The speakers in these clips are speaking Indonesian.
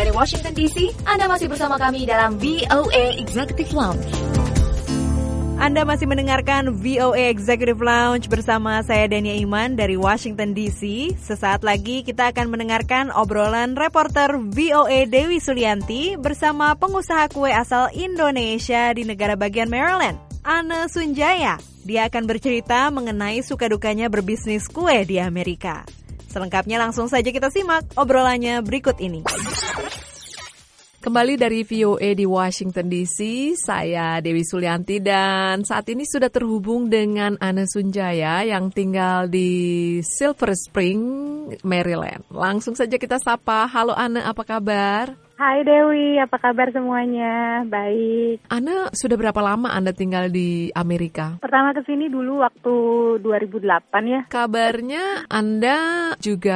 Dari Washington DC, Anda masih bersama kami dalam VOA Executive Lounge. Anda masih mendengarkan VOA Executive Lounge bersama saya Dania Iman dari Washington DC. Sesaat lagi kita akan mendengarkan obrolan reporter VOA Dewi Sulianti bersama pengusaha kue asal Indonesia di negara bagian Maryland, Anne Sunjaya. Dia akan bercerita mengenai suka dukanya berbisnis kue di Amerika. Selengkapnya langsung saja kita simak obrolannya berikut ini. Kembali dari VOA di Washington DC, saya Dewi Sulianti dan saat ini sudah terhubung dengan Anne Sunjaya yang tinggal di Silver Spring, Maryland. Langsung saja kita sapa. Halo Anne, apa kabar? Hai Dewi, apa kabar semuanya? Baik. Anne, sudah berapa lama Anda tinggal di Amerika? Pertama ke sini dulu waktu 2008 ya. Kabarnya Anda juga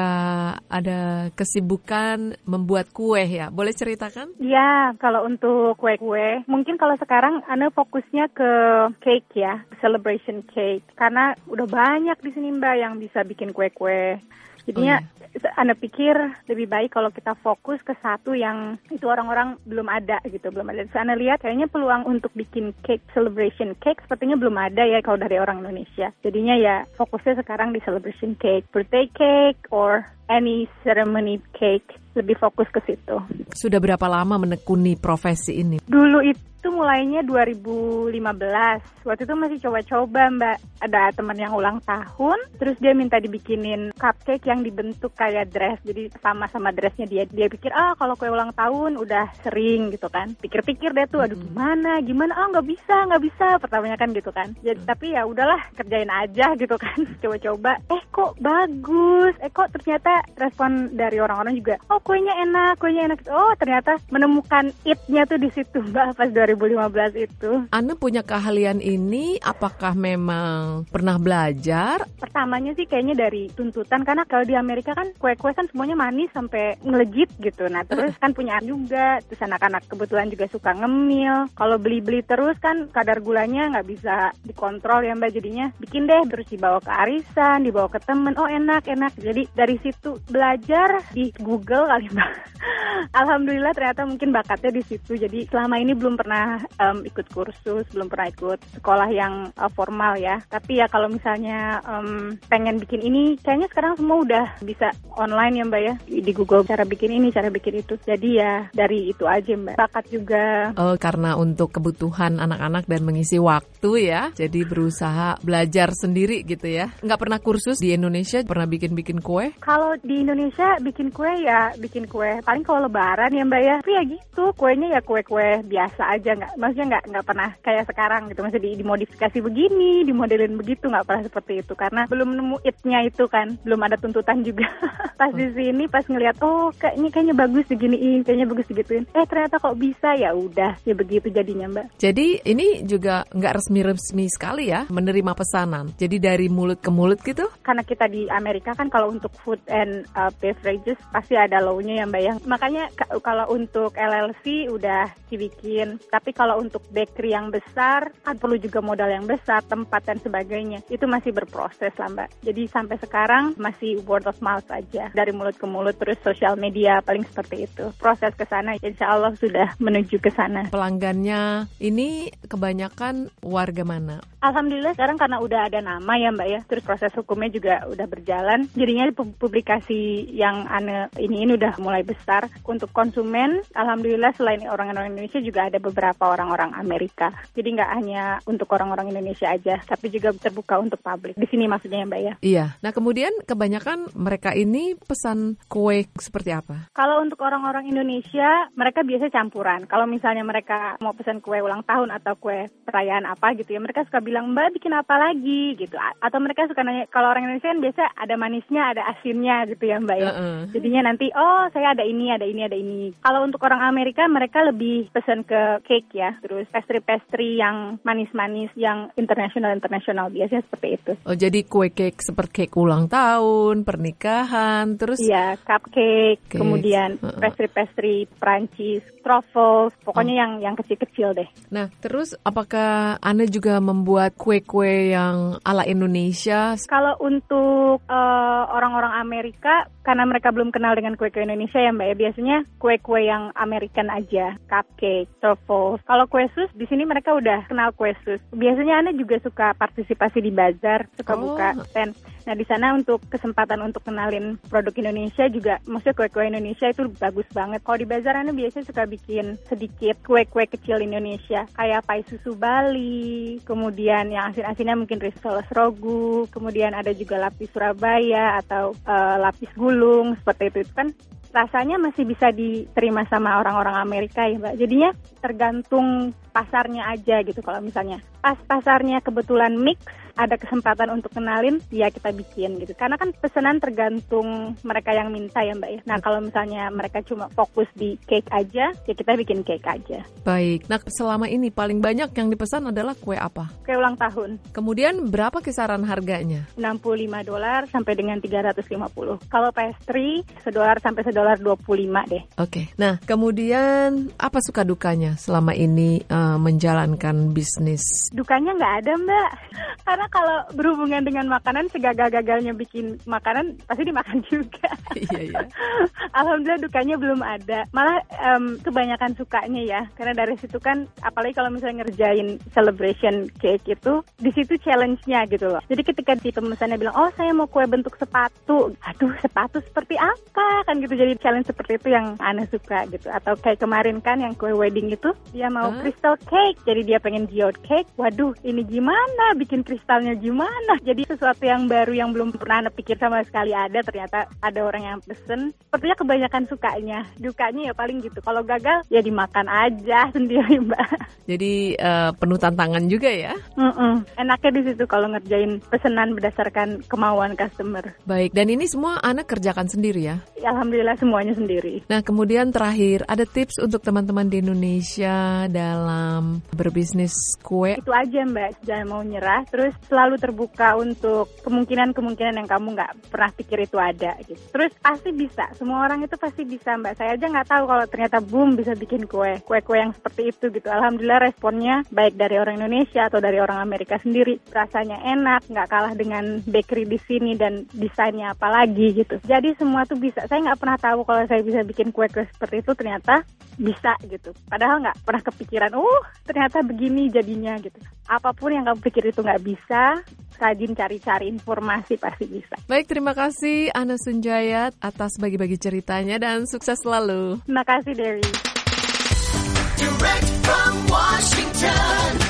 ada kesibukan membuat kue ya? Boleh ceritakan? Ya, kalau untuk kue-kue, mungkin kalau sekarang Anda fokusnya ke cake ya, celebration cake. Karena udah banyak di sini Mbak yang bisa bikin kue-kue. Jadinya Anda pikir lebih baik kalau kita fokus ke satu yang itu orang-orang belum ada gitu, belum ada. Terus Anda lihat kayaknya peluang untuk bikin cake, celebration cake sepertinya belum ada ya kalau dari orang Indonesia. Jadinya ya fokusnya sekarang di celebration cake, birthday cake or any ceremony cake, lebih fokus ke situ. Sudah berapa lama menekuni profesi ini? Dulu itu mulainya 2015. Waktu itu masih coba-coba Mbak. Ada teman yang ulang tahun, terus dia minta dibikinin cupcake yang dibentuk kayak dress. Jadi sama-sama dressnya dia. Dia pikir, kalau kue ulang tahun udah sering gitu kan. Pikir-pikir dia tuh, aduh gimana? Nggak bisa. Pertamanya kan gitu kan. Jadi, tapi ya udahlah, kerjain aja gitu kan. Coba-coba, kok bagus. Kok ternyata respon dari orang-orang juga, kuenya enak. Oh, ternyata menemukan it-nya tuh di situ Mbak pas 2015 itu. Anda punya keahlian ini, apakah memang pernah belajar? Pertamanya sih kayaknya dari tuntutan, karena kalau di Amerika kan kue-kue kan semuanya manis sampai ngelejit gitu. Nah terus kan punya juga, terus anak-anak kebetulan juga suka ngemil. Kalau beli-beli terus kan kadar gulanya nggak bisa dikontrol ya Mbak, jadinya bikin deh, terus dibawa ke arisan, dibawa ke temen, enak. Jadi dari situ belajar di Google kali Mbak. Alhamdulillah ternyata mungkin bakatnya di situ. Jadi selama ini belum pernah ikut kursus, belum pernah ikut sekolah yang formal ya. Tapi ya kalau misalnya pengen bikin ini, kayaknya sekarang semua udah bisa online ya Mbak ya. Di Google cara bikin ini, cara bikin itu. Jadi ya dari itu aja Mbak. Bakat juga. Karena untuk kebutuhan anak-anak dan mengisi waktu ya. Jadi berusaha belajar sendiri gitu ya. Nggak pernah kursus di Indonesia, pernah bikin kue? Kalau di Indonesia bikin kue ya bikin kue. Paling kalau lebaran ya Mbak ya. Tapi ya gitu, kuenya ya kue-kue biasa aja, maksudnya nggak pernah kayak sekarang gitu, maksudnya dimodifikasi begini, dimodelin begitu, nggak pernah seperti itu karena belum nemu it-nya itu kan, belum ada tuntutan juga. Pas di sini pas ngelihat kayaknya bagus diginiin, kayaknya bagus digituin, ternyata kok bisa, ya udah ya begitu jadinya Mbak. Jadi ini juga nggak resmi sekali ya menerima pesanan, jadi dari mulut ke mulut gitu? Karena kita di Amerika kan kalau untuk food and beverages pasti ada law-nya ya Mbak ya, makanya kalau untuk LLC udah dibikin, tapi kalau untuk bakery yang besar kan perlu juga modal yang besar, tempat dan sebagainya, itu masih berproses lah Mbak. Jadi sampai sekarang masih word of mouth aja, dari mulut ke mulut, terus sosial media, paling seperti itu. Proses ke sana insya Allah sudah menuju ke sana. Pelanggannya ini kebanyakan warga mana? Alhamdulillah sekarang karena udah ada nama ya Mbak ya, terus proses hukumnya juga udah berjalan, jadinya publikasi yang ini udah mulai besar. Untuk konsumen, alhamdulillah selain orang-orang Indonesia juga ada beberapa orang-orang Amerika. Jadi nggak hanya untuk orang-orang Indonesia aja, tapi juga terbuka untuk publik. Di sini maksudnya ya Mbak ya. Iya. Nah kemudian kebanyakan mereka ini pesan kue seperti apa? Kalau untuk orang-orang Indonesia, mereka biasa campuran. Kalau misalnya mereka mau pesan kue ulang tahun atau kue perayaan apa gitu ya, mereka suka bilang, Mbak bikin apa lagi gitu. Atau mereka suka nanya, kalau orang Indonesia kan biasa ada manisnya, ada asinnya gitu ya Mbak ya. Jadinya nanti, saya ada ini. Kalau untuk orang Amerika, mereka lebih pesan ke cake ya. Terus pastry yang manis-manis, yang internasional biasanya seperti itu. Jadi kue cake seperti cake ulang tahun, pernikahan, terus? Iya, cupcake, kemudian pastry Prancis, truffles, pokoknya yang kecil-kecil deh. Nah, terus apakah Anda juga membuat kue-kue yang ala Indonesia? Kalau untuk orang-orang Amerika, karena mereka belum kenal dengan kue-kue Indonesia ya Mbak ya, biasanya kue-kue yang American aja, cupcake, truffles. Kalau kue sus, di sini mereka udah kenal kue sus. Biasanya Ana juga suka partisipasi di bazar, suka buka stand. Nah, di sana untuk kesempatan untuk kenalin produk Indonesia juga, maksudnya kue-kue Indonesia itu bagus banget. Kalau di bazar Ana biasanya suka bikin sedikit kue-kue kecil Indonesia, kayak pai susu Bali, kemudian yang asin-asinnya mungkin risoles rogu, kemudian ada juga lapis Surabaya atau lapis gulung, seperti itu kan rasanya masih bisa diterima sama orang-orang Amerika ya Mbak. Jadinya tergantung pasarnya aja gitu. Kalau misalnya pas pasarnya kebetulan mix, ada kesempatan untuk kenalin, ya kita bikin gitu. Karena kan pesanan tergantung mereka yang minta ya Mbak ya. Nah kalau misalnya mereka cuma fokus di cake aja, ya kita bikin cake aja. Baik, nah selama ini paling banyak yang dipesan adalah kue apa? Kue ulang tahun. Kemudian berapa kisaran harganya? $65 sampai dengan $350. Kalau pastry, $1 sampai $1.25 deh. Oke, nah kemudian apa suka dukanya selama ini menjalankan bisnis? Dukanya nggak ada Mbak, karena kalau berhubungan dengan makanan, segagal-gagalnya bikin makanan pasti dimakan juga. Iya. Alhamdulillah dukanya belum ada. Malah kebanyakan sukanya ya, karena dari situ kan, apalagi kalau misalnya ngerjain celebration cake itu, di situ challenge-nya gitu loh. Jadi ketika si pemesannya bilang, oh saya mau kue bentuk sepatu, aduh sepatu seperti apa kan gitu. Jadi challenge seperti itu yang Ana suka gitu. Atau kayak kemarin kan yang kue wedding itu, dia mau crystal cake, jadi dia pengen geode cake. Waduh ini gimana bikin kristalnya gimana? Jadi sesuatu yang baru yang belum pernah Ana pikir sama sekali ada, ternyata ada orang yang pesen. Sepertinya kebanyakan sukanya. Dukanya ya paling gitu. Kalau gagal ya dimakan aja sendiri Mbak. Jadi penuh tantangan juga ya? Enaknya di situ kalau ngerjain pesanan berdasarkan kemauan customer. Baik, dan ini semua Ana kerjakan sendiri ya? Alhamdulillah semuanya sendiri. Nah kemudian terakhir, ada tips untuk teman-teman di Indonesia dalam berbisnis kue? Itu aja Mbak, jangan mau nyerah, terus selalu terbuka untuk kemungkinan-kemungkinan yang kamu nggak pernah pikir itu ada gitu. Terus pasti bisa, semua orang itu pasti bisa Mbak. Saya aja nggak tahu kalau ternyata boom bisa bikin kue-kue yang seperti itu gitu. Alhamdulillah responnya baik dari orang Indonesia atau dari orang Amerika sendiri. Rasanya enak, nggak kalah dengan bakery di sini dan desainnya apalagi gitu. Jadi semua tuh bisa. Saya nggak pernah tahu kalau saya bisa bikin kue-kue seperti itu, ternyata bisa gitu. Padahal nggak pernah kepikiran, ternyata begini jadinya gitu. Apapun yang kamu pikir itu nggak bisa, rajin cari-cari informasi pasti bisa. Baik, terima kasih Ana Sunjaya atas bagi-bagi ceritanya dan sukses selalu. Terima kasih Dewi. Direct from Washington.